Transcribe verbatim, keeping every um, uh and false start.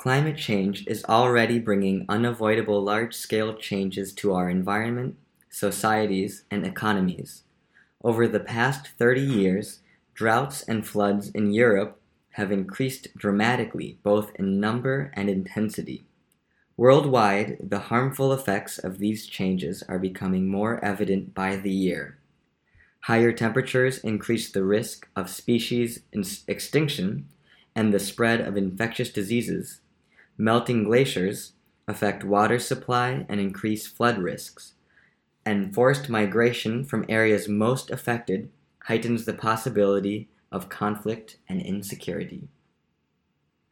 Climate change is already bringing unavoidable large-scale changes to our environment, societies, and economies. Over the past thirty years, droughts and floods in Europe have increased dramatically both in number and intensity. Worldwide, the harmful effects of these changes are becoming more evident by the year. Higher temperatures increase the risk of species extinction and the spread of infectious diseases. Melting glaciers affect water supply and increase flood risks, and forced migration from areas most affected heightens the possibility of conflict and insecurity.